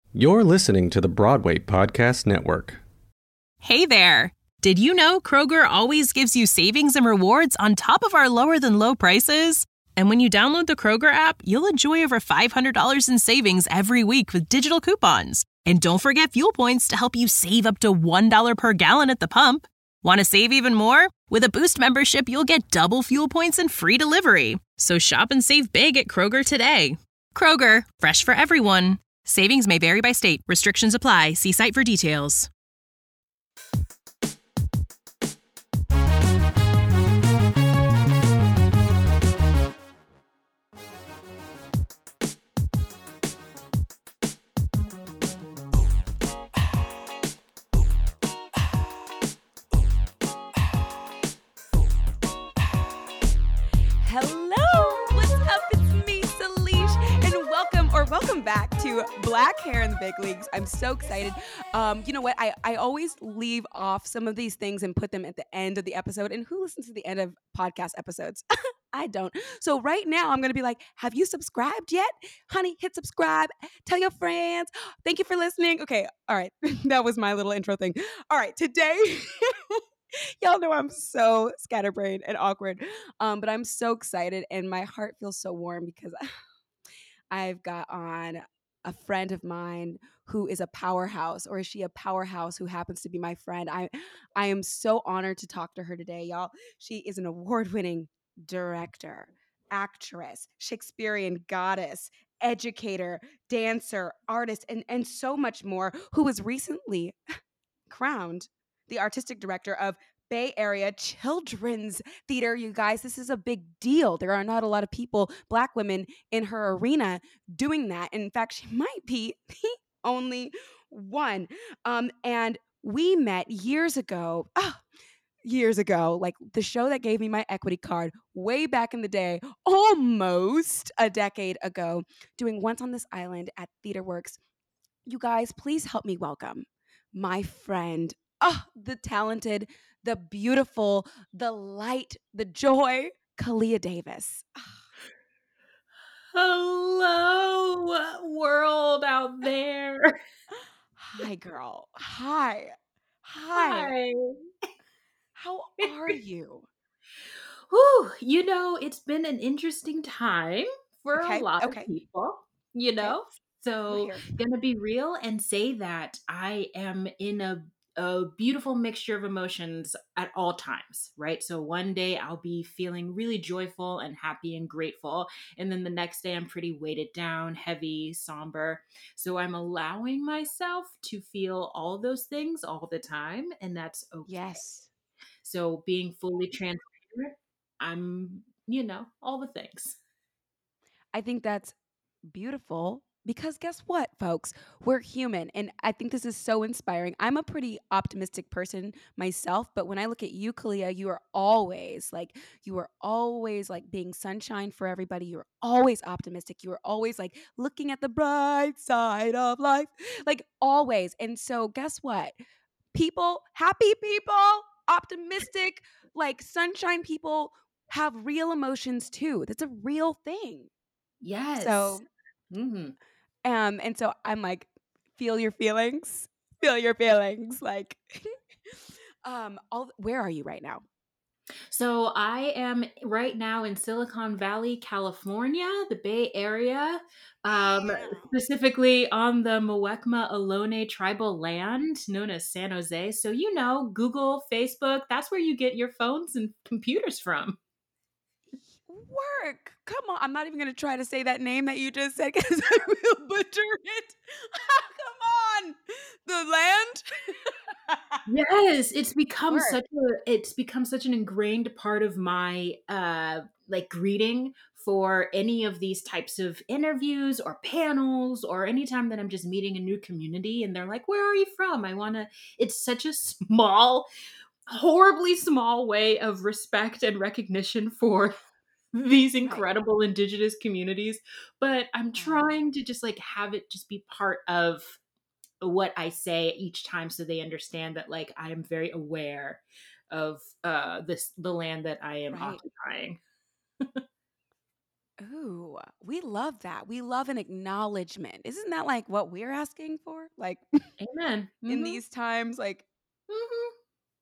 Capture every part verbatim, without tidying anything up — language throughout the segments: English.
You're listening to the Broadway Podcast Network. Hey there! Did you know Kroger always gives you savings and rewards on top of our lower-than-low prices? And when you download the Kroger app, you'll enjoy over five hundred dollars in savings every week with digital coupons. And don't forget fuel points to help you save up to one dollar per gallon at the pump. Want to save even more? With a Boost membership, you'll get double fuel points and free delivery. So shop and save big at Kroger today. Kroger, fresh for everyone. Savings may vary by state. Restrictions apply. See site for details. Welcome back to Black Hair in the Big Leagues. I'm so excited. Um, you know what? I, I always leave off some of these things and put them at the end of the episode. And who listens to the end of podcast episodes? I don't. So right now I'm going to be like, have you subscribed yet? Honey, hit subscribe. Tell your friends. Thank you for listening. Okay. All right. That was my little intro thing. All right. Today... Y'all know I'm so scatterbrained and awkward. Um, but I'm so excited and my heart feels so warm because... I've got on a friend of mine who is a powerhouse, or is she a powerhouse who happens to be my friend? I I am so honored to talk to her today, y'all. She is an award-winning director, actress, Shakespearean goddess, educator, dancer, artist, and, and so much more, who was recently crowned the artistic director of Bay Area Children's Theater. You guys, this is a big deal. There are not a lot of people, Black women, in her arena doing that. In fact, she might be the only one. Um, and we met years ago. Oh, years ago, like the show that gave me my equity card way back in the day, almost a decade ago, doing Once on This Island at TheaterWorks. You guys, please help me welcome my friend, oh, the talented, the beautiful, the light, the joy, Kalia Davis. Hello, world out there. Hi, girl. Hi. Hi. Hi. How are you? Whew, you know, it's been an interesting time for Okay. a lot Okay. of people, you know? Okay. So, gonna be real and say that I am in a a beautiful mixture of emotions at all times, right? So one day I'll be feeling really joyful and happy and grateful. And then the next day I'm pretty weighted down, heavy, somber. So I'm allowing myself to feel all of those things all the time. And that's okay. Yes. So being fully transparent, I'm, you know, all the things. I think that's beautiful. Because guess what, folks? We're human. And I think this is so inspiring. I'm a pretty optimistic person myself, but when I look at you, Kalia, you are always like, you are always like being sunshine for everybody. You're always optimistic. You are always like looking at the bright side of life, like always. And so, guess what? People, happy people, optimistic, like sunshine people have real emotions too. That's a real thing. Yes. So, mm-hmm. Um, and so I'm like, feel your feelings, feel your feelings. Like, um, all where are you right now? So I am right now in Silicon Valley, California, the Bay Area, um, specifically on the Muwekma Ohlone tribal land known as San Jose. So, you know, Google, Facebook, that's where you get your phones and computers from. Work. Come on. I'm not even going to try to say that name that you just said because I will butcher it. Come on. The land. Yes, it's become Work. such a it's become such an ingrained part of my uh like greeting for any of these types of interviews or panels or anytime that I'm just meeting a new community and they're like, "Where are you from?" I want to it's such a small, horribly small way of respect and recognition for these incredible right. Indigenous communities, but I'm trying to just like have it just be part of what I say each time so they understand that like I am very aware of uh this the land that I am right. occupying. Ooh, we love that. We love an acknowledgement. Isn't that like what we're asking for? Like Amen. in Mm-hmm. these times, like Mm-hmm.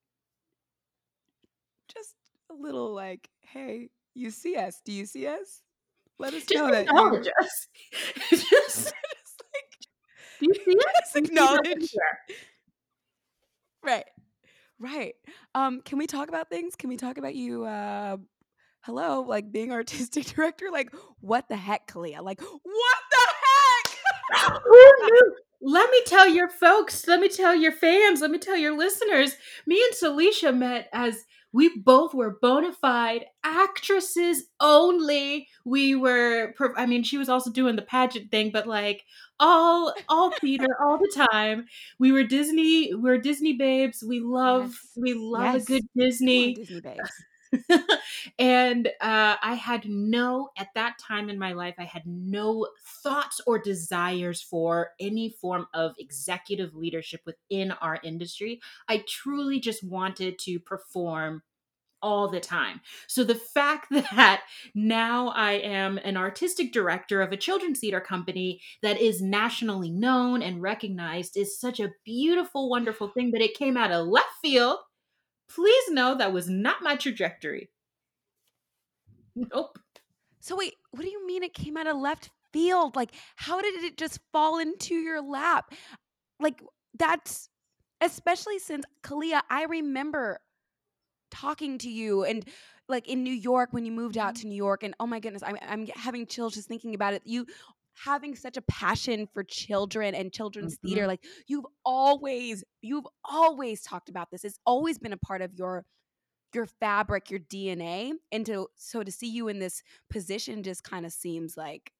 just a little like, hey, you see us? Do you see us? Let us Just know that you acknowledge us. Just, just like do you see us? just Do you see that acknowledge. anywhere? Right. Right. Um, can we talk about things? Can we talk about you uh hello, like being artistic director? Like, what the heck, Kalia? Like, what the heck? Who knew? Let me tell your folks, let me tell your fans, let me tell your listeners. Me and Celicia met as we both were bona fide actresses only. We were, per- I mean, she was also doing the pageant thing, but like all, all theater, all the time. We were Disney, we were Disney babes. We love, Yes. we love a Yes. good Come on, Disney. Disney babes. And uh, I had no, at that time in my life, I had no thoughts or desires for any form of executive leadership within our industry. I truly just wanted to perform all the time. So the fact that now I am an artistic director of a children's theater company that is nationally known and recognized is such a beautiful, wonderful thing, but it came out of left field. Please know that was not my trajectory. Nope. So wait, what do you mean it came out of left field? Like, how did it just fall into your lap? Like, that's especially since Kalia, I remember talking to you and like in New York when you moved out to New York, and oh my goodness, I'm I'm having chills just thinking about it. You having such a passion for children and children's theater, Mhm. like you've always you've always talked about this. It's always been a part of your your fabric, your D N A. And to so to see you in this position just kind of seems like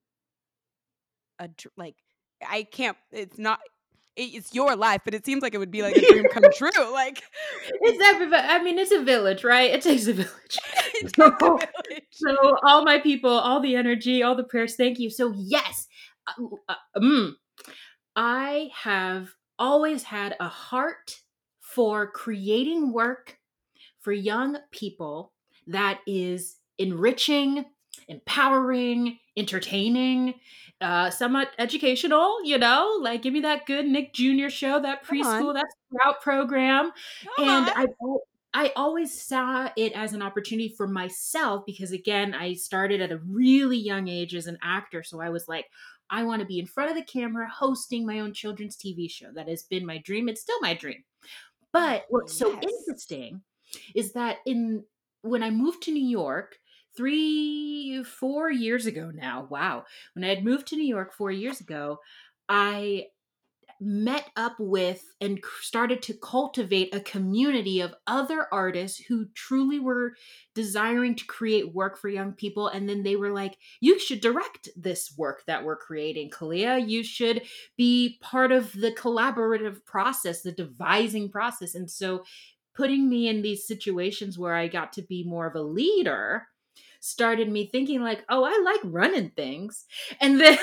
a dr- like I can't. It's not. it- It's your life, but it seems like it would be like a dream come true. Like It's everybody. I mean, it's a village, right? It takes a village. it takes a So, village. so all my people, all the energy, all the prayers. Thank you. So yes, uh, uh, mm, I have always had a heart for creating work for young people that is enriching, empowering, entertaining, uh, somewhat educational, you know, like give me that good Nick Junior show, that Come on, preschool, that Sprout program. come And on. I I always saw it as an opportunity for myself because again, I started at a really young age as an actor. So I was like, I want to be in front of the camera hosting my own children's T V show. That has been my dream. It's still my dream. But what's so Yes. interesting is that in when I moved to New York three, four years ago now, wow, when I had moved to New York four years ago, I met up with and c- started to cultivate a community of other artists who truly were desiring to create work for young people. And then they were like, you should direct this work that we're creating, Kalia. You should be part of the collaborative process, the devising process. And so putting me in these situations where I got to be more of a leader started me thinking like, oh, I like running things. And then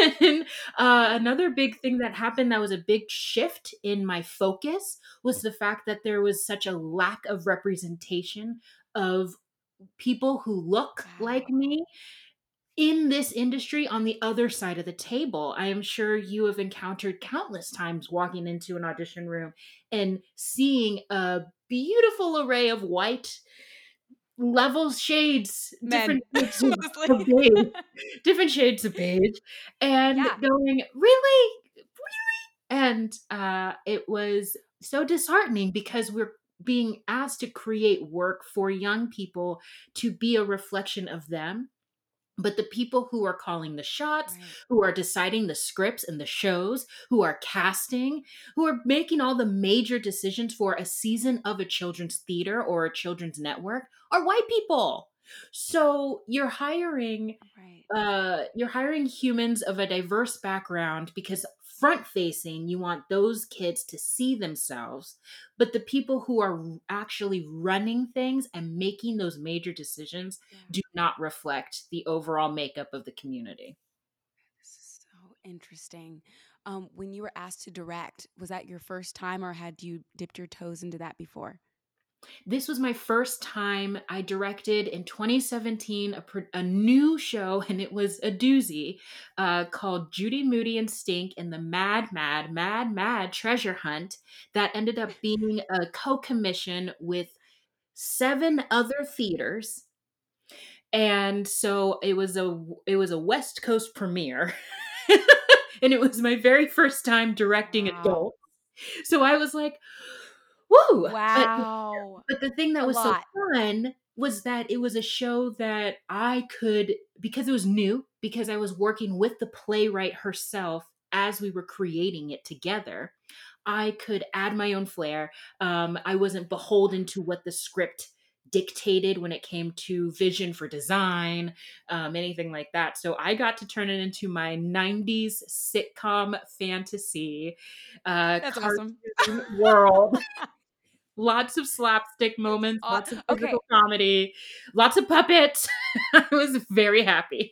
uh, another big thing that happened that was a big shift in my focus was the fact that there was such a lack of representation of people who look like Wow. me in this industry on the other side of the table. I am sure you have encountered countless times walking into an audition room and seeing a beautiful array of white levels, shades, Men different shades of, mostly. of beige, different shades of beige, and Yeah. going, really? And uh, it was so disheartening because we're being asked to create work for young people to be a reflection of them. But the people who are calling the shots, Right. who are deciding the scripts and the shows, who are casting, who are making all the major decisions for a season of a children's theater or a children's network are white people. So you're hiring Right. uh you're hiring humans of a diverse background because front facing you want those kids to see themselves, but the people who are actually running things and making those major decisions Yeah. do not reflect the overall makeup of the community. This is so interesting. Um, when you were asked to direct, was that your first time or had you dipped your toes into that before? This was my first time. I directed in twenty seventeen a, pro- a new show, and it was a doozy uh, called Judy, Moody, and Stink and the Mad, Mad, Mad, Mad Treasure Hunt that ended up being a co-commission with seven other theaters. And so it was a it was a West Coast premiere. And it was my very first time directing Wow. adults. So I was like, woo! But, Wow. but the thing that A was lot. so fun was that it was a show that I could, because it was new, because I was working with the playwright herself as we were creating it together, I could add my own flair. Um, I wasn't beholden to what the script dictated when it came to vision for design, um, anything like that. So I got to turn it into my nineties sitcom fantasy uh, That's cartoon awesome. world. Lots of slapstick moments, Aw- lots of okay. physical comedy, lots of puppets. I was very happy.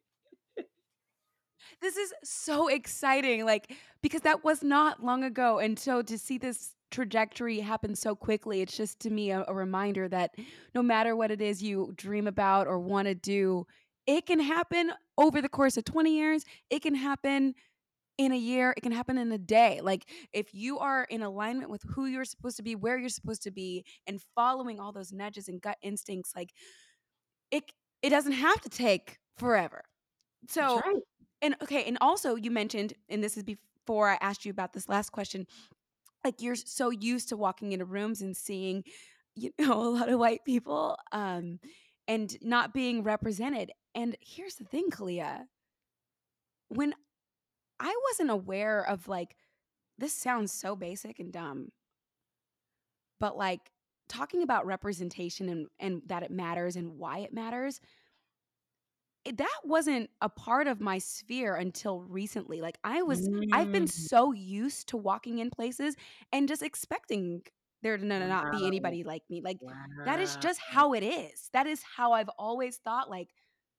This is so exciting, like, because that was not long ago. And so to see this trajectory happen so quickly, it's just to me a, a reminder that no matter what it is you dream about or want to do, it can happen over the course of twenty years. It can happen in a year. It can happen in a day. Like, if you are in alignment with who you're supposed to be, where you're supposed to be, and following all those nudges and gut instincts, like, it it doesn't have to take forever. That's So, right. and okay, and also you mentioned, and this is before I asked you about this last question, like you're so used to walking into rooms and seeing, you know, a lot of white people, um, and not being represented. And here's the thing, Kalia, when I wasn't aware of, like, this sounds so basic and dumb, but like talking about representation and and that it matters and why it matters, it- that wasn't a part of my sphere until recently. Like, I was I've been Mm, so used to walking in places and just expecting there to no- not be wow. anybody like me. Like, that is Wow. just how it is. That is how I've always thought, like,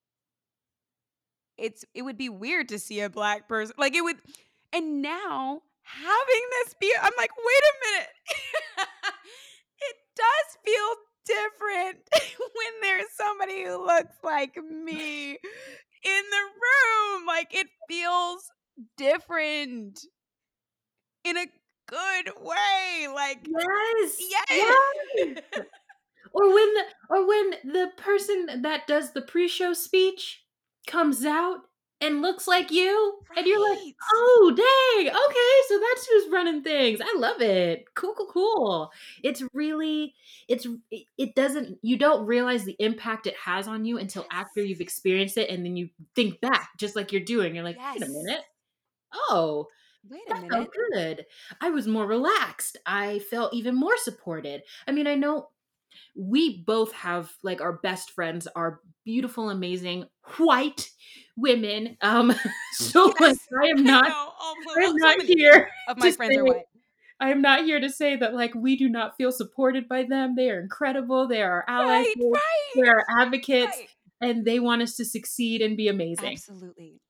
it's it would be weird to see a black person. Like, it would, and now having this be, I'm like, wait a minute. It does feel different when there's somebody who looks like me in the room. Like, it feels different in a good way. Like, Yes. yes. Yes. Or when the or when the person that does the pre-show speech comes out and looks like you, and you're like, Right. oh dang, okay, so that's who's running things. I love it. Cool, cool, cool. It's really, it's it, it doesn't, you don't realize the impact it has on you until after you've experienced it, and then you think back, just like you're doing. You're like, wait a Yes. minute. Oh, Wait a that felt minute. good. I was more relaxed. I felt even more supported. I mean, I know we both have, like, our best friends are beautiful, amazing white women. Um, so like, Yes. I am I not, know. Oh, I am so not many here of my to friends are say, white. I am not here to say that, like, we do not feel supported by them. They are incredible. They are our allies. Right, They right, are advocates, right. and they want us to succeed and be amazing. Absolutely.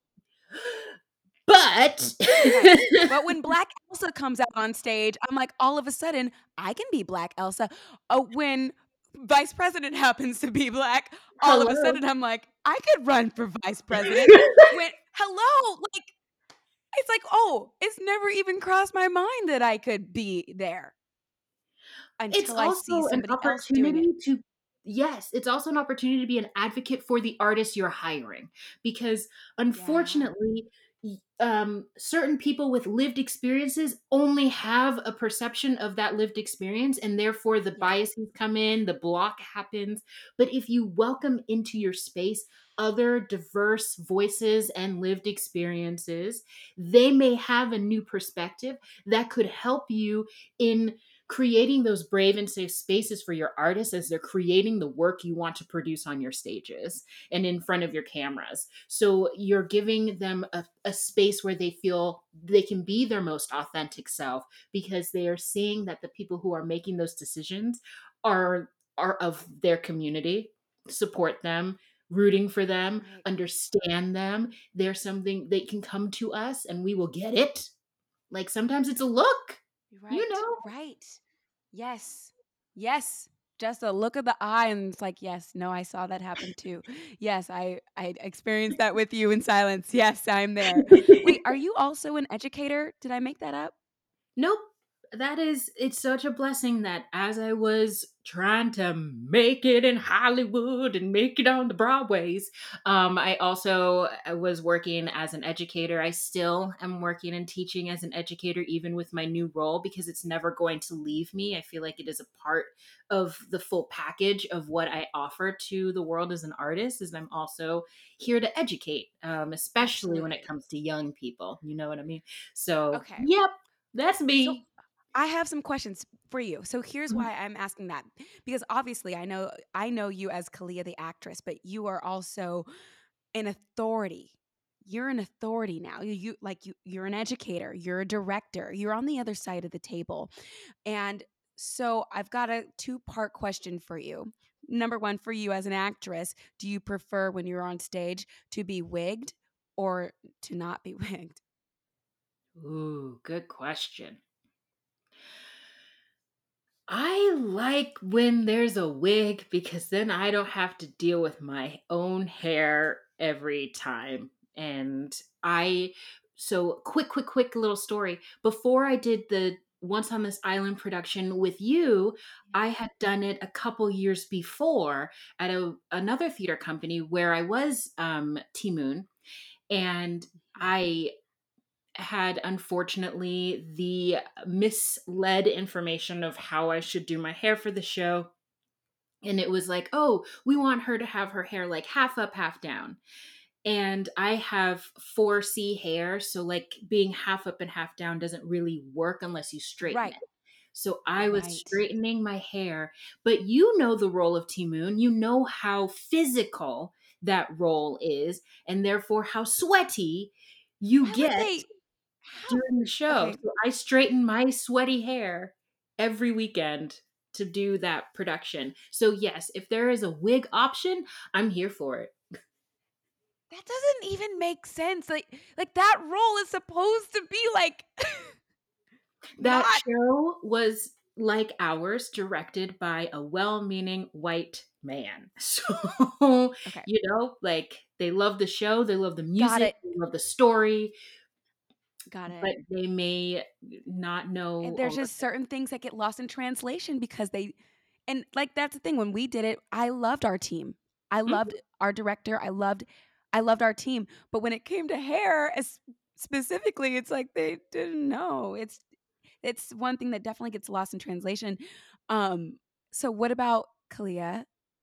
But Right. But when Black Elsa comes out on stage, I'm like, all of a sudden, I can be Black Elsa. Oh, when Vice President happens to be Black, all of a hello. sudden, I'm like, I could run for Vice President. When, hello, like, it's like, oh, it's never even crossed my mind that I could be there It's until I see also an somebody else doing it. opportunity to, yes, it's also an opportunity to be an advocate for the artists you're hiring, because Yeah. unfortunately, y- um, certain people with lived experiences only have a perception of that lived experience, and therefore the Yeah. biases come in, the block happens. But if you welcome into your space other diverse voices and lived experiences, they may have a new perspective that could help you in creating those brave and safe spaces for your artists as they're creating the work you want to produce on your stages and in front of your cameras. So you're giving them a, a space where they feel they can be their most authentic self, because they are seeing that the people who are making those decisions are are of their community, support them, rooting for them, Right. understand them. There's something they can come to us and we will get it. Like, sometimes it's a look, you Right. know. Right. Yes. Yes. Just a look of the eye and it's like, yes, no, I saw that happen too. Yes, I I experienced that with you in silence. Yes, I'm there. Wait, are you also an educator? Did I make that up? Nope. That is, it's such a blessing that as I was trying to make it in Hollywood and make it on the Broadways, um, I also uh, was working as an educator. I still am working and teaching as an educator, even with my new role, because it's never going to leave me. I feel like it is a part of the full package of what I offer to the world as an artist, is I'm also here to educate, um, especially when it Absolutely. comes to young people. You know what I mean? So, Okay. yep, that's So me. I have some questions for you. So here's Mhm. why I'm asking that. Because obviously I know I know you as Kalia the actress, but you are also an authority. You're an authority now. You, you like you you're an educator, you're a director, you're on the other side of the table. And so I've got a two-part question for you. Number one, for you as an actress, do you prefer when you're on stage to be wigged or to not be wigged? Ooh, good question. I like when there's a wig because then I don't have to deal with my own hair every time. And I, so quick, quick, quick little story. Before I did the Once on This Island production with you, I had done it a couple years before at a, another theater company where I was um, T Moon. And I had unfortunately the misled information of how I should do my hair for the show. And it was like, oh, we want her to have her hair like half up, half down. And I have four C hair. So, like, being half up and half down doesn't really work unless you straighten Right. it. So, I was Right. straightening my hair. But you know the role of T Moon. You know how physical that role is, and therefore how sweaty you Why would get they how during the show. okay. So I straighten my sweaty hair every weekend to do that production. So yes, if there is a wig option, I'm here for it. That doesn't even make sense. Like like that role is supposed to be like That not show was like ours, directed by a well-meaning white man. So, okay. you know, like they love the show, they love the Got music, it. they love the story, Got it. but they may not And know there's all of just it. certain things that get lost in translation because they and like that's the thing when we did it, I loved our team. I Mhm. loved our director. I loved I loved our team. But when it came to hair as specifically, it's like they didn't know. It's it's one thing that definitely gets lost in translation. Um so what about Kalia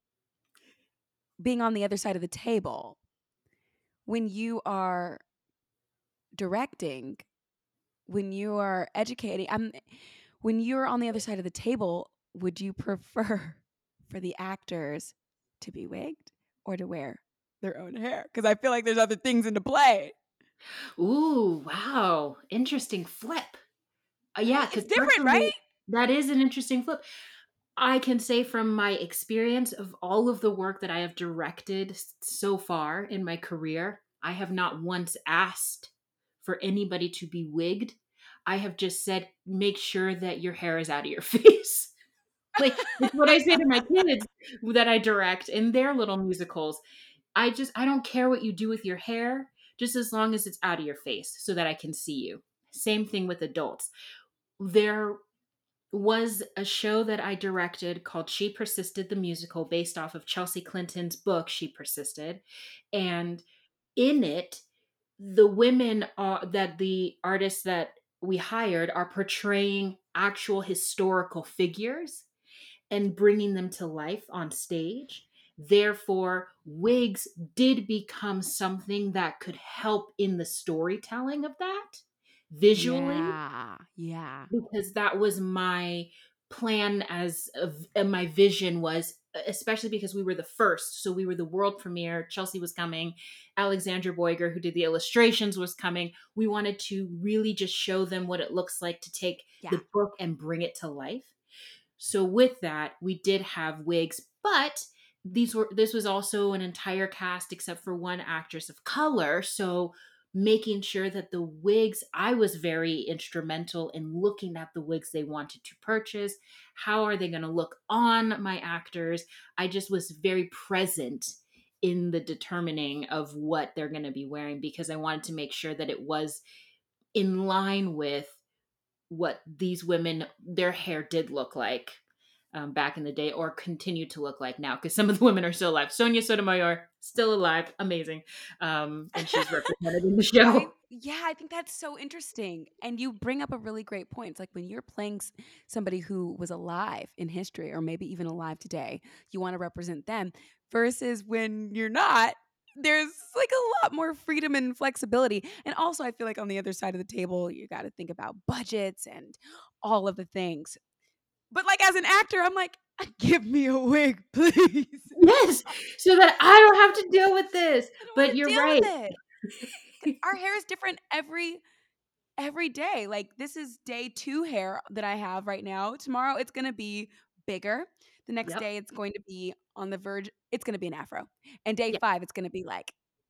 being on the other side of the table? When you are directing, when you are educating, I'm when you're on the other side of the table, would you prefer for the actors to be wigged or to wear their own hair? Because I feel like there's other things into play, Ooh, wow. Interesting flip. Uh, yeah, right? It's because different, personally, right? that is an interesting flip. I can say from my experience of all of the work that I have directed s- so far in my career, I have not once asked for anybody to be wigged. I have just said, make sure that your hair is out of your face. Like, it's what I say to my kids that I direct in their little musicals. I just, I don't care what you do with your hair, just as long as it's out of your face so that I can see you. Same thing with adults. There was a show that I directed called She Persisted the Musical, based off of Chelsea Clinton's book, She Persisted. And in it, the women are, that the artists that we hired are portraying actual historical figures and bringing them to life on stage. Therefore, wigs did become something that could help in the storytelling of that visually, Yeah, yeah. because that was my plan as of, and my vision was, especially because we were the first, so we were the world premiere. Chelsea was coming, Alexandra Boyger, who did the illustrations, was coming. We wanted to really just show them what it looks like to take Yeah. the book and bring it to life. So with that, we did have wigs, but these were this was also an entire cast except for one actress of color. So making sure that the wigs, I was very instrumental in looking at the wigs they wanted to purchase. How are they going to look on my actors? I just was very present in the determining of what they're going to be wearing, because I wanted to make sure that it was in line with what these women, their hair did look like um, back in the day, or continue to look like now, because some of the women are still alive. Sonia Sotomayor, still alive, amazing, um, and she's represented in the show. I, yeah, I think that's so interesting, and you bring up a really great point. It's like when you're playing s- somebody who was alive in history, or maybe even alive today, you want to represent them, versus when you're not. There's like a lot more freedom and flexibility. And also, I feel like on the other side of the table, you got to think about budgets and all of the things. But like as an actor, I'm like, give me a wig, please. Yes, so that I don't have to deal with this. I don't But wanna you're deal right. with it. Our hair is different every every day. Like this is day two hair that I have right now. Tomorrow it's gonna be bigger. The next Yep. day it's going to be on the verge. It's gonna be an afro. And day Yep. five it's gonna be like,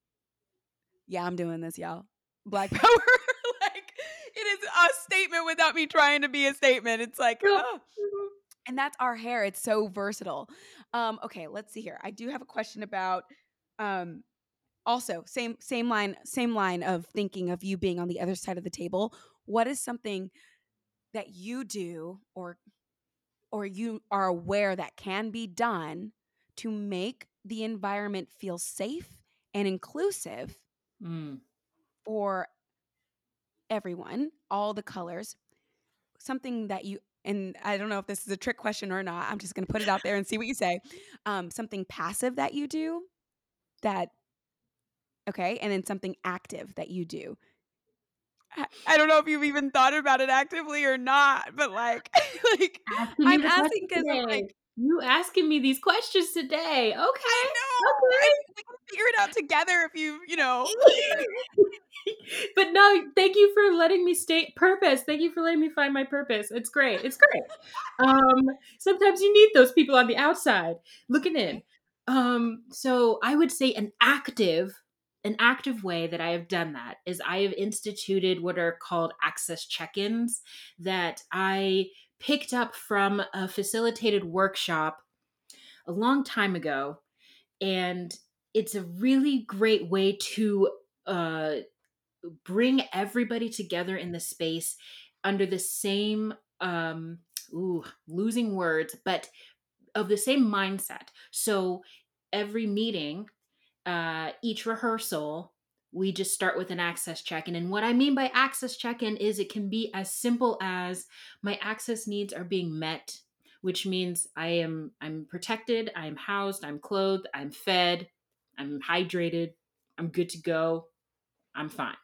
yeah, I'm doing this, y'all. Black power. Like it is a statement without me trying to be a statement. It's like, Yep. oh. And that's our hair. It's so versatile. Um, okay, let's see here. I do have a question about um also same same line same line of thinking of you being on the other side of the table. What is something that you do or or you are aware that can be done to make the environment feel safe and inclusive Mm. for everyone, all the colors? Something that you, and I don't know if this is a trick question or not. I'm just going to put it out there and see what you say. Um, something passive that you do that, okay, and then something active that you do. I, I don't know if you've even thought about it actively or not, but like, like Asking me I'm the asking question because I'm today. like, You asking me these questions today. I Okay. know. I, we can figure it out together if you, you know. But no, thank you for letting me state purpose. Thank you for letting me find my purpose. It's great. It's great. Um, sometimes you need those people on the outside looking in. Um, so I would say an active, an active way that I have done that is I have instituted what are called access check-ins that I picked up from a facilitated workshop a long time ago. And it's a really great way to uh, bring everybody together in the space under the same um ooh, losing words, but of the same mindset. So every meeting, uh each rehearsal, we just start with an access check-in. And what I mean by access check-in is it can be as simple as my access needs are being met, which means I am I'm protected, I'm housed, I'm clothed, I'm fed, I'm hydrated, I'm good to go, I'm fine.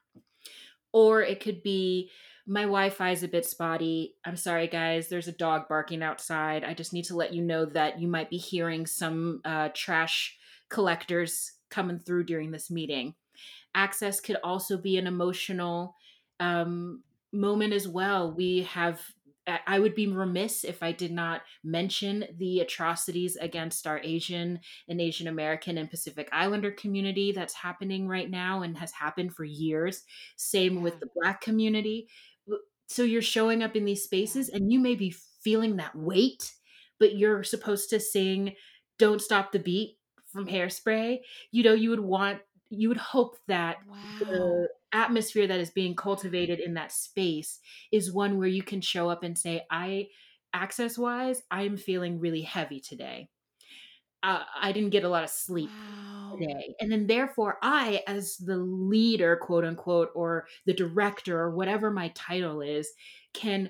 Or it could be my Wi-Fi is a bit spotty. I'm sorry, guys. There's a dog barking outside. I just need to let you know that you might be hearing some uh, trash collectors coming through during this meeting. Access could also be an emotional um, moment as well. We have, I would be remiss if I did not mention the atrocities against our Asian and Asian American and Pacific Islander community that's happening right now and has happened for years. Same Yeah. with the Black community. So you're showing up in these spaces and you may be feeling that weight, but you're supposed to sing Don't Stop the Beat from Hairspray. You know, you would want, you would hope that Wow. the atmosphere that is being cultivated in that space is one where you can show up and say, I, access wise, I'm feeling really heavy today. Uh, I didn't get a lot of sleep Wow. today. And then therefore I, as the leader, quote unquote, or the director, or whatever my title is, can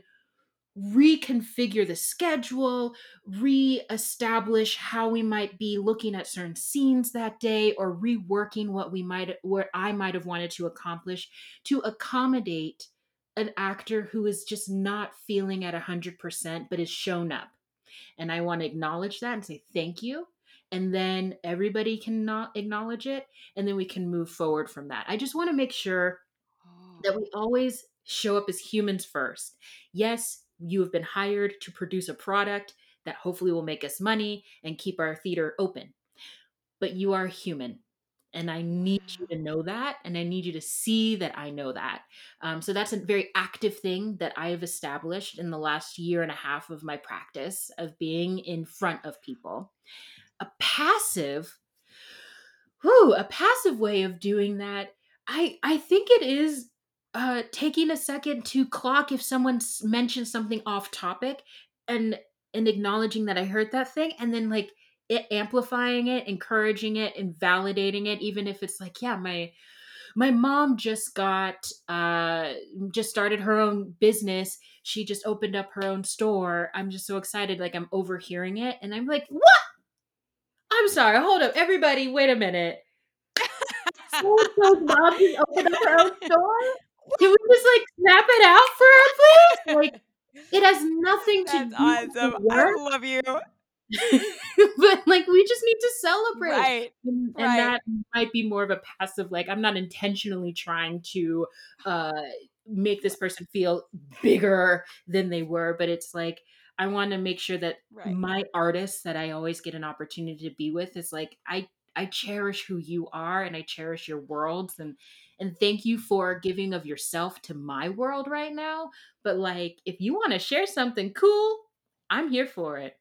reconfigure the schedule, re-establish how we might be looking at certain scenes that day, or reworking what we might what I might have wanted to accomplish to accommodate an actor who is just not feeling at one hundred percent but is shown up. And I want to acknowledge that and say thank you. And then everybody can not acknowledge it, and then we can move forward from that. I just want to make sure that we always show up as humans first. Yes, you have been hired to produce a product that hopefully will make us money and keep our theater open, but you are human. And I need you to Wow. know that. And I need you to see that I know that. Um, so that's a very active thing that I have established in the last year and a half of my practice of being in front of people. A passive, whew, a passive way of doing that, I I think it is uh, taking a second to clock if someone s- mentions something off topic, and and acknowledging that I heard that thing, and then like it amplifying it, encouraging it, and validating it, even if it's like, yeah, my my mom just got uh just started her own business. She just opened up her own store. I'm just so excited. Like I'm overhearing it, and I'm like, what? I'm sorry. Hold up, everybody. Wait a minute. So so's mom just opened up her own store? Can we just, like, snap it out for her, please? Like, it has nothing to That's do with awesome. the I work, love you. but, like, we just need to celebrate, Right. and and Right. that might be more of a passive, like, I'm not intentionally trying to, uh, make this person feel bigger than they were, but it's like, I wanna make sure that Right. my artists that I always get an opportunity to be with is like, I I cherish who you are, and I cherish your worlds, and and thank you for giving of yourself to my world right now, but, like, if you wanna share something cool, I'm here for it.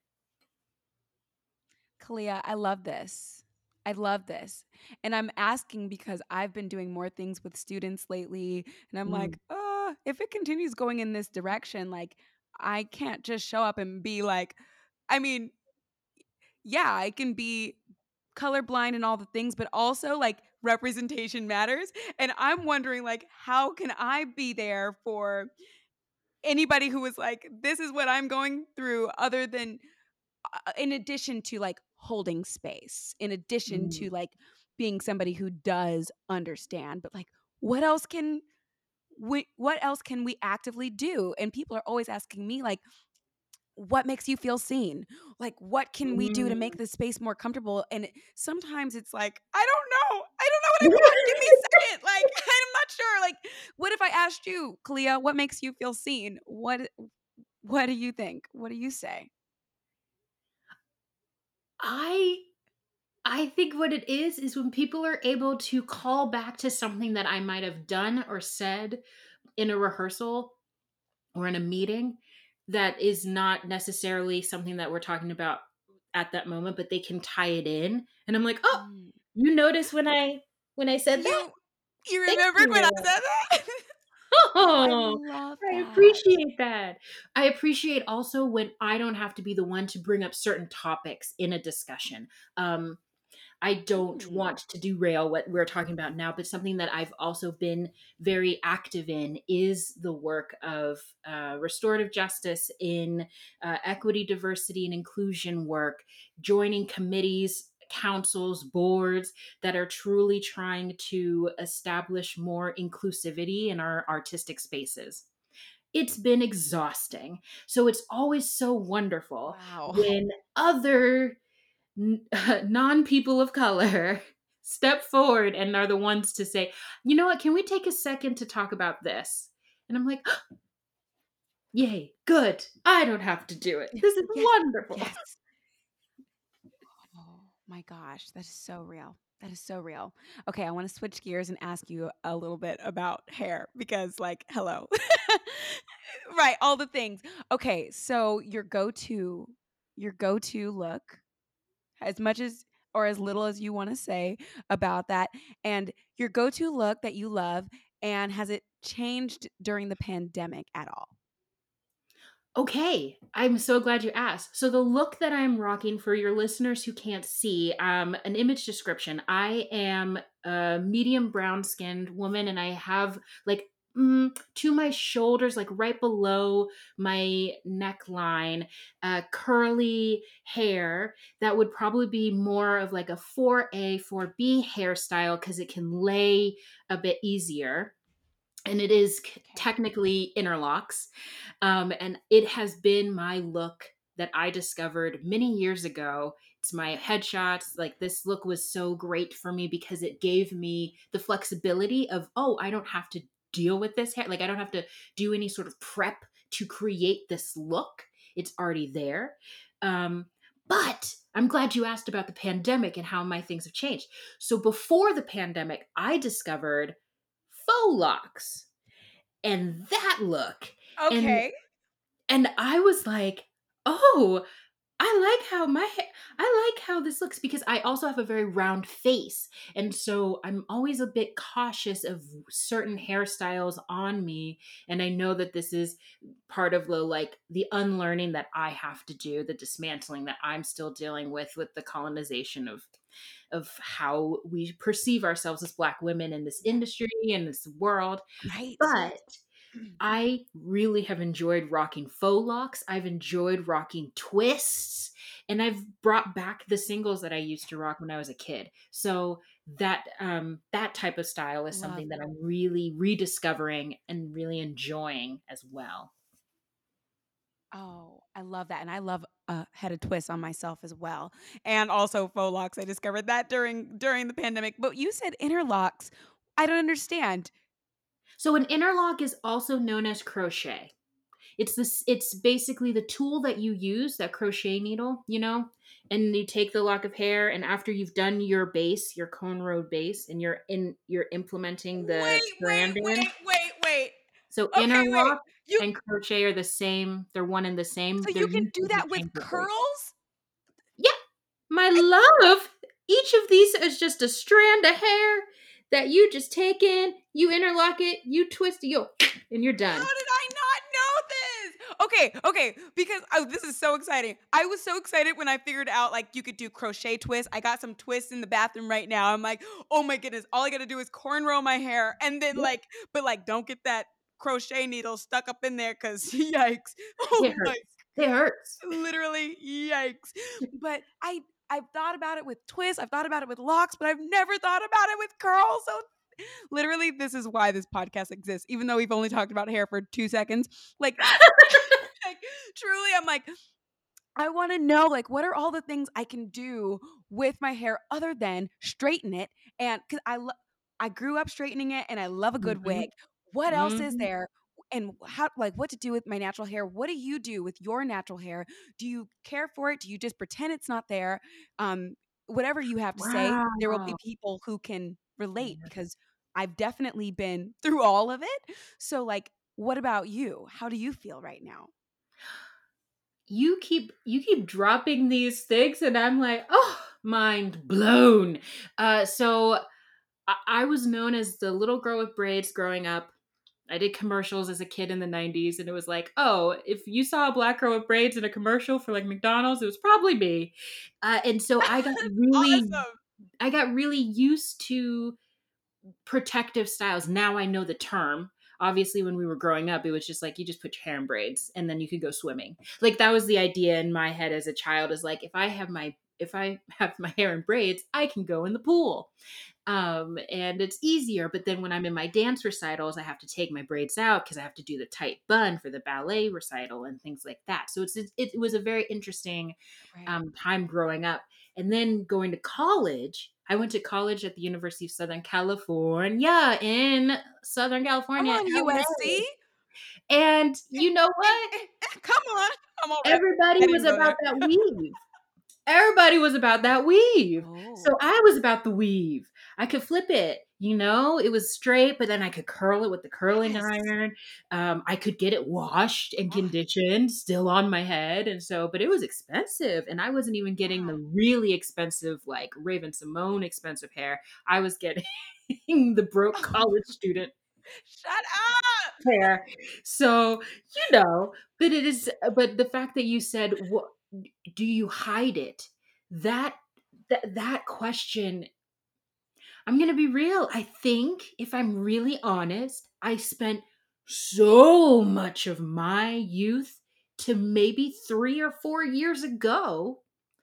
Kalia, I love this. I love this. And I'm asking because I've been doing more things with students lately. And I'm Mm, like, uh, if it continues going in this direction, like, I can't just show up and be like, I mean, yeah, I can be colorblind and all the things, but also like representation matters. And I'm wondering, like, how can I be there for anybody who is like, this is what I'm going through, other than uh, in addition to like holding space, in addition to mm, like being somebody who does understand, but like what else can we what else can we actively do? And people are always asking me like, what makes you feel seen? Like, what can we do to make mm. this space more comfortable? And it- sometimes it's like, I don't know. I don't know what I want. Give me a second. Like, I'm not sure. Like, what if I asked you, Kalia, what makes you feel seen? What what do you think? What do you say? I I think what it is is when people are able to call back to something that I might have done or said in a rehearsal or in a meeting that is not necessarily something that we're talking about at that moment, but they can tie it in. And I'm like, "Oh, Mm. you noticed when I when I said that? You you Thank remembered when I you." said that? Oh, I Oh, love I that. appreciate that. I appreciate also when I don't have to be the one to bring up certain topics in a discussion. Um, I don't Mm. want to derail what we're talking about now, but something that I've also been very active in is the work of uh, restorative justice in uh, equity, diversity, and inclusion work, joining committees, councils, boards that are truly trying to establish more inclusivity in our artistic spaces. It's been exhausting. So it's always so wonderful Wow. when other n- non people of color step forward and are the ones to say, you know what, can we take a second to talk about this? And I'm like, yay, good. I don't have to do it. This is Yes. wonderful. Yes. Oh my gosh, that is so real. That is so real. Okay, I want to switch gears and ask you a little bit about hair because, like, hello. Right, all the things. Okay, so your go-to, your go-to look, as much as or as little as you want to say about that, and your go-to look that you love, and has it changed during the pandemic at all? Okay, I'm so glad you asked. So the look that I'm rocking for your listeners who can't see, um, an image description. I am a medium brown skinned woman, and I have like mm, to my shoulders, like right below my neckline, uh, curly hair that would probably be more of like a four A, four B hairstyle because it can lay a bit easier, and it is c- Okay. technically interlocks. Um, and it has been my look that I discovered many years ago. It's my headshots. Like this look was so great for me because it gave me the flexibility of, oh, I don't have to deal with this hair. Like I don't have to do any sort of prep to create this look. It's already there. Um, But I'm glad you asked about the pandemic and how my things have changed. So before the pandemic, I discovered faux locks and that look. And Okay. and I was like, "Oh, I like how my ha- I like how this looks," because I also have a very round face. And so I'm always a bit cautious of certain hairstyles on me, and I know that this is part of the like the unlearning that I have to do, the dismantling that I'm still dealing with with the colonization of of how we perceive ourselves as Black women in this Yeah. industry and this world. Right. But I really have enjoyed rocking faux locks. I've enjoyed rocking twists, and I've brought back the singles that I used to rock when I was a kid. So that um that type of style is Love something that it. I'm really rediscovering and really enjoying as well. Oh, I love that. And I love a head of twist on myself as well. And also faux locks. I discovered that during during the pandemic. But you said interlocks. I don't understand. So an interlock is also known as crochet. It's this it's basically the tool that you use, that crochet needle, you know, and you take the lock of hair, and after you've done your base, your cornrow base, and you're in you're implementing the Wait, wait, strand in. wait, wait, wait. So Okay, wait. interlock You and crochet are the same, they're one and the same. so They're you can used do that with interchangeably. curls? Yeah, my love. Each of these is just a strand of hair that you just take in, you interlock it, you twist it, you and you're How done. did I not know this? Okay, okay, because oh, this is so exciting. I was so excited when I figured out like you could do crochet twists. I got some twists in the bathroom right now. I'm like, oh my goodness, all I gotta do is cornrow my hair and then Yep, like, but like, don't get that crochet needle stuck up in there because yikes. it Oh my, hurts. It hurts. literally yikes. But I I've thought about it with twists. I've thought about it with locks, but I've never thought about it with curls. So literally, this is why this podcast exists, even though we've only talked about hair for two seconds. Like, like truly, I'm like, I want to know, like, what are all the things I can do with my hair other than straighten it? And because I, lo- I grew up straightening it, and I love a good Mhm, wig. What else is mhm. there? And how, like, what to do with my natural hair? What do you do with your natural hair? Do you care for it? Do you just pretend it's not there? Um, whatever you have to say, there will be Wow. people who can relate Yeah. because I've definitely been through all of it. So, like, what about you? How do you feel right now? You keep you keep dropping these things and I'm like, "Oh, mind blown." Uh, so I, I was known as the little girl with braids growing up. I did commercials as a kid in the nineties, and it was like, "Oh, if you saw a Black girl with braids in a commercial for like McDonald's, it was probably me." Uh, and so I got really Awesome. I got really used to protective styles. Now I know the term. Obviously, when we were growing up, it was just like you just put your hair in braids and then you could go swimming. Like that was the idea in my head as a child, is like if I have my if I have my hair in braids, I can go in the pool. Um, and it's easier. But then when I'm in my dance recitals, I have to take my braids out because I have to do the tight bun for the ballet recital and things like that. So it's it, it was a very interesting Right. um, time growing up. And then going to college, I went to college at the University of Southern California in Southern Come California, on, U S C. L A. And Eh, you know eh, what? eh, eh, Come on. I'm all right. Everybody I was didn't go about there. that weave. Everybody was about that weave. So Oh. I was about the weave. I could flip it, you know, it was straight, but then I could curl it with the curling Yes. iron. Um, I could get it washed and Oh, conditioned still on my head. And so, but it was expensive. And I wasn't even getting yeah. the really expensive, like Raven Simone expensive hair. I was getting the broke college student Shut up. hair. So, you know, but it is, but the fact that you said, what do you hide it? That, that, that question, I'm going to be real. I think if I'm really honest, I spent so much of my youth to maybe three or four years ago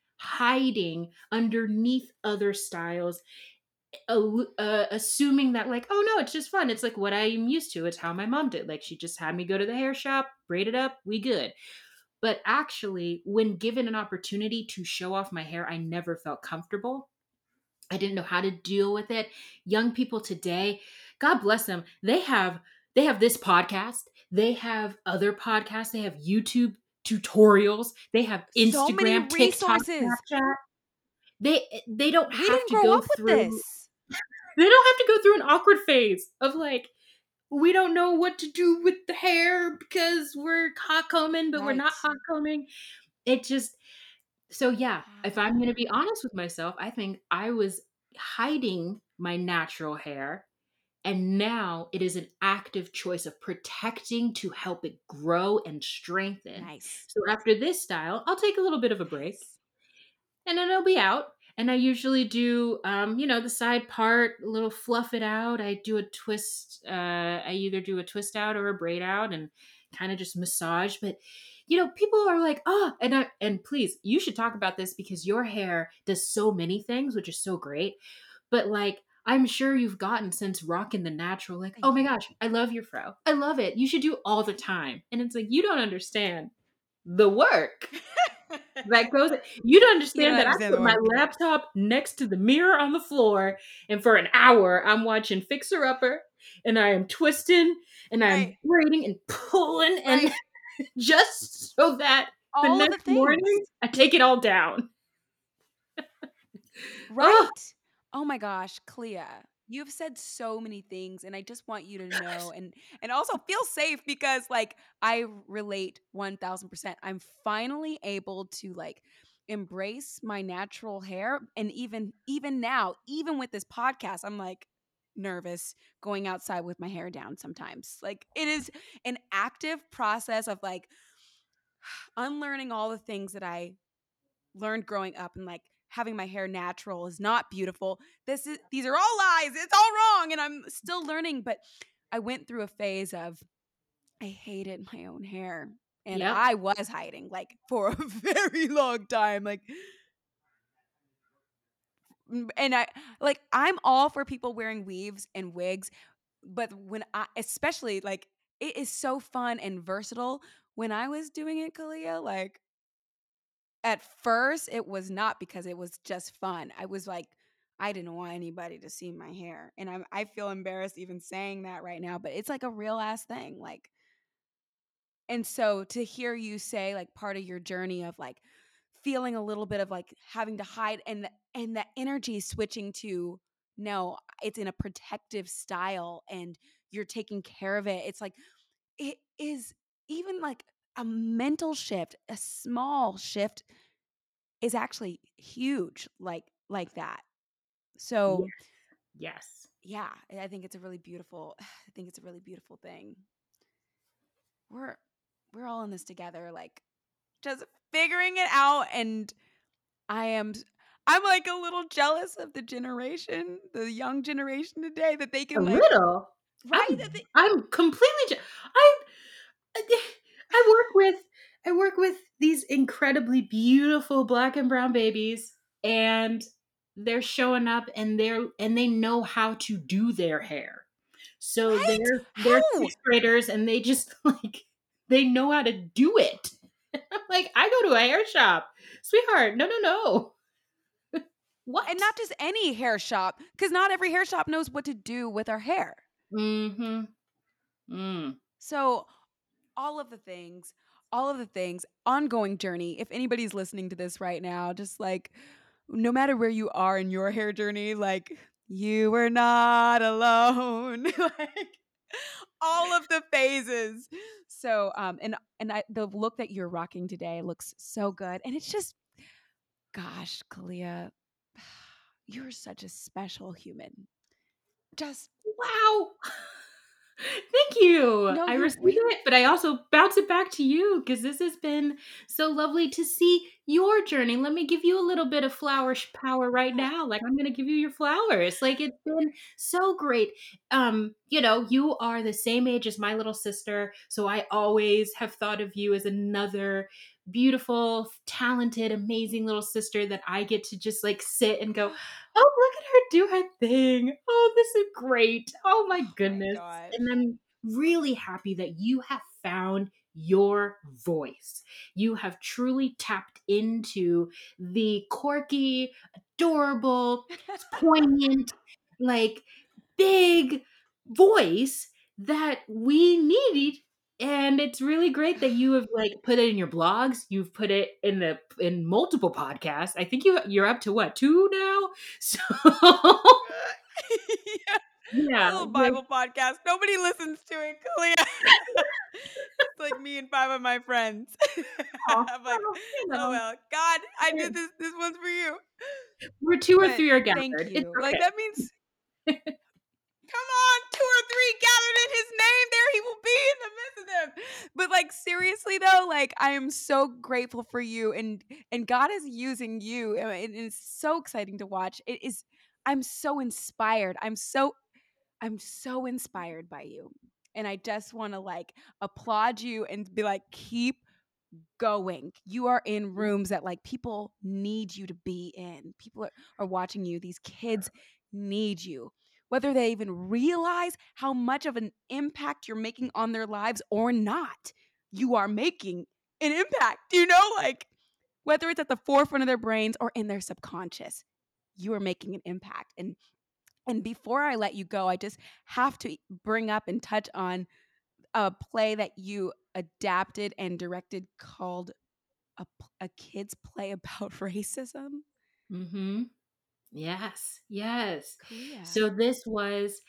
hiding underneath other styles, uh, uh, assuming that like, oh no, it's just fun, it's like what I'm used to, it's how my mom did, like she just had me go to the hair shop, braid it up, we good. But actually, when given an opportunity to show off my hair, I never felt comfortable. I didn't know how to deal with it. Young people today, God bless them, they have they have this podcast, they have other podcasts, they have YouTube tutorials. They have So many Instagram, TikTok, resources. Snapchat. They they don't We have didn't to grow go up with through. this. They don't have to go through an awkward phase of like, we don't know what to do with the hair because we're hot combing, but we're not Right. hot combing. It just, so yeah, if I'm going to be honest with myself, I think I was hiding my natural hair. And now it is an active choice of protecting to help it grow and strengthen. Nice. So after this style, I'll take a little bit of a break and then it'll be out. And I usually do, um, you know, the side part, a little fluff it out. I do a twist. Uh, I either do a twist out or a braid out and kind of just massage. But, you know, people are like, oh, and I, and please, you should talk about this because your hair does so many things, which is so great. But like, I'm sure you've gotten since rocking the natural, like, Thank oh my you. gosh, I love your fro. I love it. You should do all the time. And it's like, you don't understand the work that goes. You don't understand don't that understand I the put my work. laptop next to the mirror on the floor, and for an hour I'm watching Fixer Upper, and I am twisting, and I'm Right. braiding and pulling, and Right. just so that the All of the next morning things. I take it all down. Right. Oh my gosh, Clea, you've said so many things, and I just want you to know and and also feel safe because like I relate one thousand percent. I'm finally able to like embrace my natural hair, and even even now, even with this podcast, I'm like nervous going outside with my hair down sometimes. Like it is an active process of like unlearning all the things that I learned growing up and like having my hair natural is not beautiful. This is these are all lies. It's all wrong and I'm still learning, but I went through a phase of I hated my own hair and Yep. I was hiding like for a very long time like and I like I'm all for people wearing weaves and wigs, but when I especially like it is so fun and versatile. When I was doing it, Kalia, like at first it was not because it was just fun. I was like, I didn't want anybody to see my hair. And I'm I feel embarrassed even saying that right now, but it's like a real ass thing. Like, and so to hear you say like part of your journey of like feeling a little bit of like having to hide and the, and that energy switching to no, it's in a protective style and you're taking care of it. It's like it is even like a mental shift, a small shift is actually huge like like that. So Yes. Yes. yeah, I think it's a really beautiful I think it's a really beautiful thing. We're we're all in this together, like just figuring it out, and I am I'm like a little jealous of the generation, the young generation today that they A can like little. right I'm that they, I'm completely. Je- I I work with I work with these incredibly beautiful black and brown babies, and they're showing up, and they're and they know how to do their hair. So right? they're they're How? sixth graders, and they just like they know how to do it. I'm like, I go to a hair shop, sweetheart. No, no, no. What? And not just any hair shop, because not every hair shop knows what to do with our hair. Mm-hmm. Mm. So all of the things, all of the things, ongoing journey. If anybody's listening to this right now, just like no matter where you are in your hair journey, like you were not alone. Like all of the phases. So um and and I, the look that you're rocking today looks so good. And it's just gosh, Kalia, you're such a special human. Just Wow. Thank you. no, I you receive we it, but I also bounce it back to you because this has been so lovely to see your journey. Let me give you a little bit of flourish power right now. Like I'm going to give you your flowers. Like it's been so great. Um, you know, you are the same age as my little sister, so I always have thought of you as another beautiful, talented, amazing little sister that I get to just like sit and go, oh, look at her do her thing. Oh, this is great. Oh my oh my goodness. gosh. And I'm really happy that you have found your voice. You have truly tapped into the quirky, adorable, poignant, like big voice that we need And it's really great that you have like put it in your blogs. You've put it in the in multiple podcasts. I think you you're up to what, two now? So Yeah. yeah, A little like, Bible podcast. Nobody listens to it, Kalia. It's like me and five of my friends. oh, I'm like, well, you oh know, well, God, I we're did this. This one's for you. where two or But three are thank gathered. It's you. Like okay. that means, come on, two or three gathered in His name. There He will be in the midst of them. But like seriously though, like I am so grateful for you, and and God is using you, and it is so exciting to watch. It is. I'm so inspired. I'm so I'm so inspired by you. And I just want to like applaud you and be like, keep going. You are in rooms that like people need you to be in. People are, are watching you. These kids need you. Whether they even realize how much of an impact you're making on their lives or not, you are making an impact. You know, like whether it's at the forefront of their brains or in their subconscious, you are making an impact. And and before I let you go, I just have to bring up and touch on a play that you adapted and directed called a, a kid's play about racism. Mm-hmm. Yes, yes. Kalia. So this was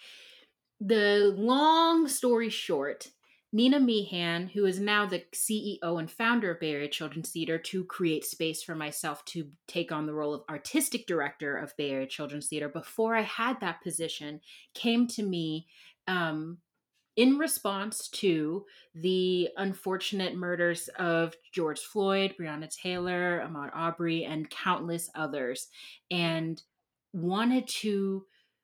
the long story short. Nina Meehan, who is now the C E O and founder of Bay Area Children's Theater, to create space for myself to take on the role of artistic director of Bay Area Children's Theater, before I had that position, came to me um, in response to the unfortunate murders of George Floyd, Breonna Taylor, Ahmaud Arbery, and countless others, and wanted to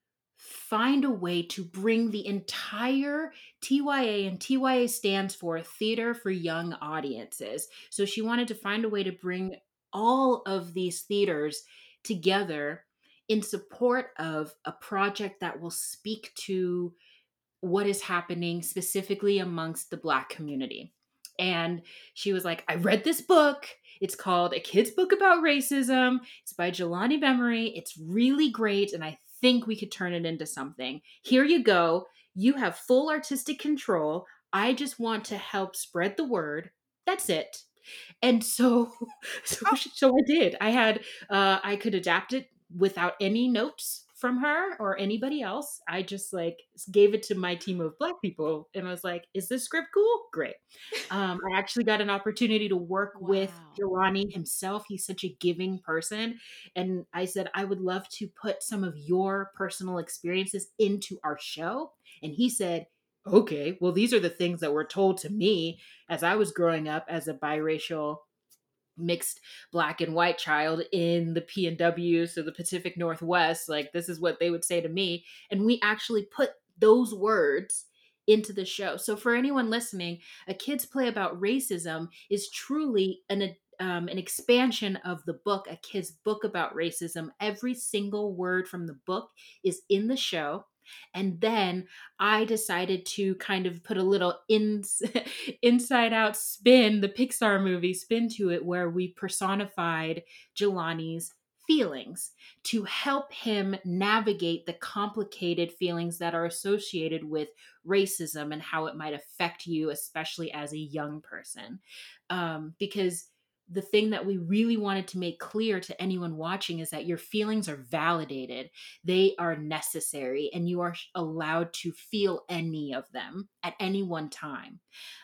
find a way to bring the entire T Y A, and T Y A stands for Theater for Young Audiences. So she wanted to find a way to bring all of these theaters together in support of a project that will speak to what is happening specifically amongst the Black community. And she was like, I read this book. It's called A Kid's Book About Racism. It's by Jelani Bemery. It's really great. And I think we could turn it into something. Here you go. You have full artistic control. I just want to help spread the word. That's it. And so, so, so I did. I had, uh, I could adapt it without any notes from her or anybody else. I just like gave it to my team of Black people and I was like, is this script cool? Great. Um, I actually got an opportunity to work Wow. with Jelani himself. He's such a giving person. And I said, I would love to put some of your personal experiences into our show. And he said, okay, well, these are the things that were told to me as I was growing up as a biracial mixed Black and white child in the P N W, so the Pacific Northwest. Like, this is what they would say to me. And we actually put those words into the show. So for anyone listening, A Kid's Play About Racism is truly an um, an expansion of the book, A Kid's Book About Racism. Every single word from the book is in the show. And then I decided to kind of put a little ins- inside out spin, the Pixar movie spin to it, where we personified Jelani's feelings to help him navigate the complicated feelings that are associated with racism and how it might affect you, especially as a young person. Um, because the thing that we really wanted to make clear to anyone watching is that your feelings are validated. They are necessary, and you are allowed to feel any of them at any one time.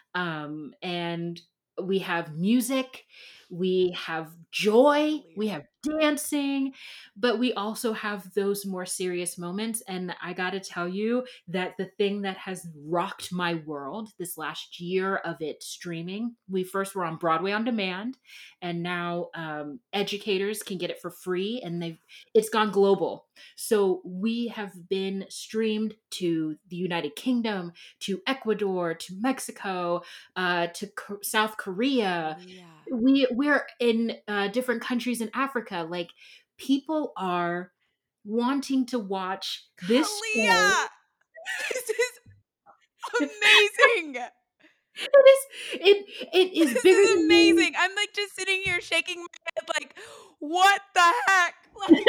Um, and we have music, we have joy, we have dancing, but we also have those more serious moments. And I got to tell you that the thing that has rocked my world this last year of it streaming, we first were on Broadway on demand, and now um, educators can get it for free, and they've it's gone global. So we have been streamed to the United Kingdom, to Ecuador, to Mexico, uh, to Co- South Korea. Yeah. We we're in uh, different countries in Africa. Like, people are wanting to watch this show. Kalia! This is amazing. It is it it is This bigger is than me. amazing. I'm like just sitting here shaking my head like, what the heck? Like,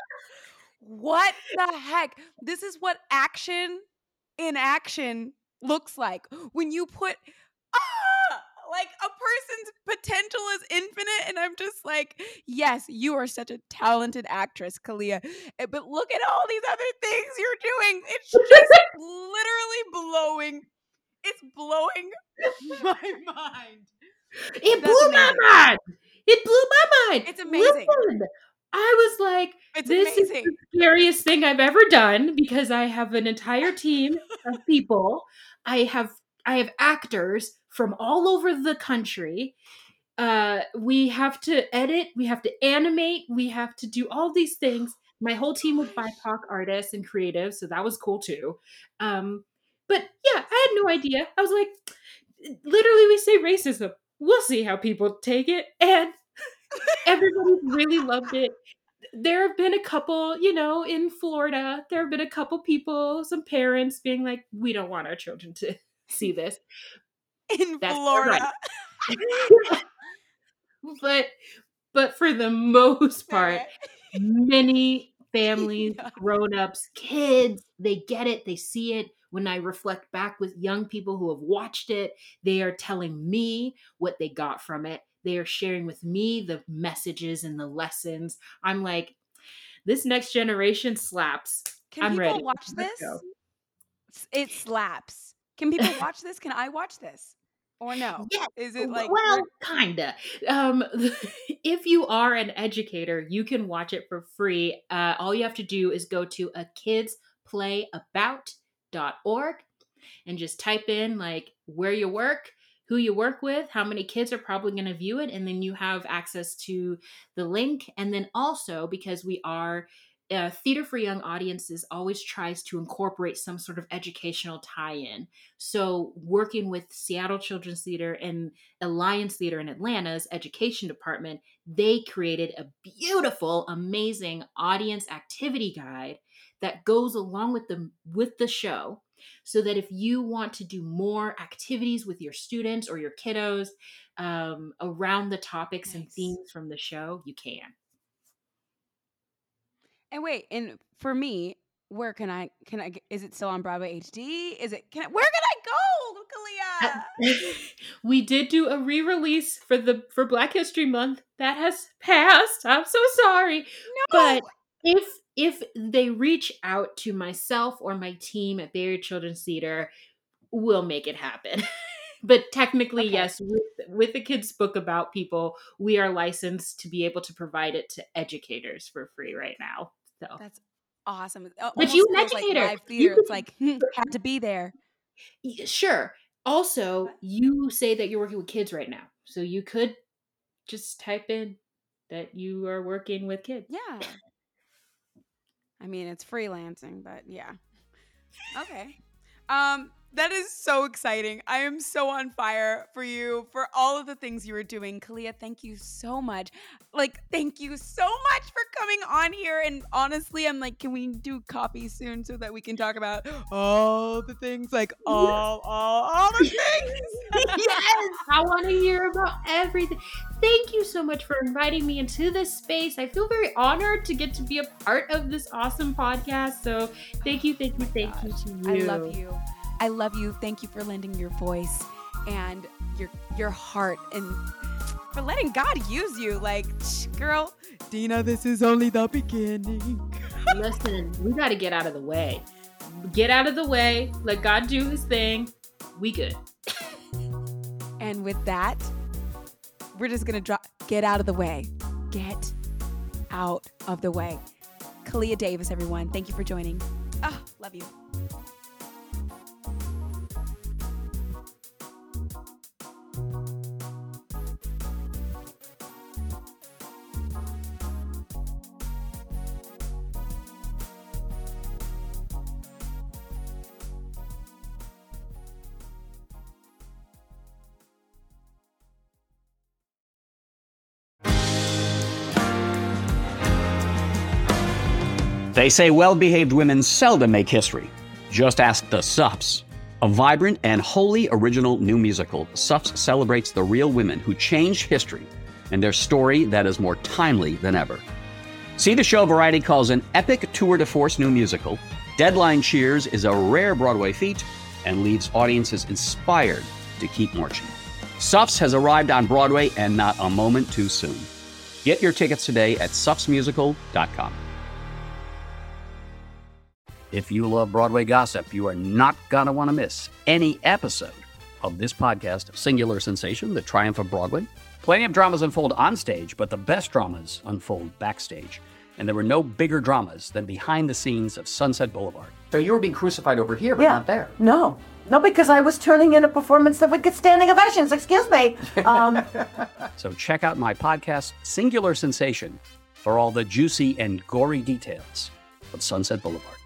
what the heck? This is what action in action looks like. When you put ah, like a person's potential is infinite, and I'm just like, yes, you are such a talented actress, Kalia. Eh, But look at all these other things you're doing. It's just literally blowing. It's blowing my mind. It That's blew my amazing. mind. It blew my mind. It's amazing. Listen, I was like, It's this amazing. is the scariest thing I've ever done because I have an entire team of people. I have I have actors from all over the country. Uh, we have to edit, we have to animate, we have to do all these things. My whole team was B I P O C artists and creatives, so that was cool too. Um, but yeah, I had no idea. I was like, literally, we say racism. We'll see how people take it, and everybody really loved it. There have been a couple, you know, in Florida, there have been a couple people, some parents being like, we don't want our children to see this. In That's Florida. right. but but for the most part, many families, Yeah. grown-ups, kids, they get it, they see it. When I reflect back with young people who have watched it, they are telling me what they got from it. They are sharing with me the messages and the lessons. I'm like, this next generation slaps. Can I'm people ready. watch Let's this? go. S- It slaps. Can people watch this? Can I watch this? Or no? Yes. Is it like well, we're- kinda. Um, if you are an educator, you can watch it for free. Uh, all you have to do is go to a kids play about dot org and just type in like where you work, who you work with, how many kids are probably going to view it, and then you have access to the link. And then also, because we are uh, Theater for Young Audiences always tries to incorporate some sort of educational tie-in. So working with Seattle Children's Theater and Alliance Theater in Atlanta's education department, they created a beautiful, amazing audience activity guide that goes along with the with the show, so that if you want to do more activities with your students or your kiddos um, around the topics and Nice. themes from the show, you can. And wait, and for me, where can I can I get- is it still on Broadway H D? Is it can I, where can I go, Kalia? We did do a re-release for the for Black History Month. That has passed. I'm so sorry. No. But if if they reach out to myself or my team at Bay Area Children's Theater, we'll make it happen. But technically, Okay. yes, with, with the kids' book about people, we are licensed to be able to provide it to educators for free right now. So That's awesome. It al- But you almost an feels like educator. live You theater. It's can- like hmm, had to be there. Y- Sure. Also, you say that you're working with kids right now. So you could just type in that you are working with kids. Yeah. I mean, it's freelancing, but yeah. Okay. Um, that is so exciting. I am so on fire for you, for all of the things you were doing. Kalia, thank you so much. Like, thank you so much for coming on here. And honestly, I'm like, can we do copy soon so that we can talk about all the things, like all, all, all the things? Yes, I want to hear about everything. Thank you so much for inviting me into this space. I feel very honored to get to be a part of this awesome podcast. So thank you, thank you, thank you to I you. love you. I love you. Thank you for lending your voice and your your heart and for letting God use you. Like, shh, girl, Dina, this is only the beginning. Listen, we got to get out of the way. Get out of the way. Let God do his thing. We good. And with that, we're just gonna drop. Get out of the way. Get out of the way. Kalia Davis, everyone. Thank you for joining. Ah, love you. They say well-behaved women seldom make history. Just ask the Sups. A vibrant and wholly original new musical, Sups celebrates the real women who changed history and their story that is more timely than ever. See the show Variety calls an epic tour de force new musical. Deadline Cheers is a rare Broadway feat and leaves audiences inspired to keep marching. Suffs has arrived on Broadway, and not a moment too soon. Get your tickets today at suffs musical dot com. If you love Broadway gossip, you are not going to want to miss any episode of this podcast, Singular Sensation, The Triumph of Broadway. Plenty of dramas unfold on stage, but the best dramas unfold backstage. And there were no bigger dramas than behind the scenes of Sunset Boulevard. So you were being crucified over here, but yeah. not there. No. No, because I was turning in a performance that would get standing ovations. Excuse me. Um, so check out my podcast, Singular Sensation, for all the juicy and gory details of Sunset Boulevard.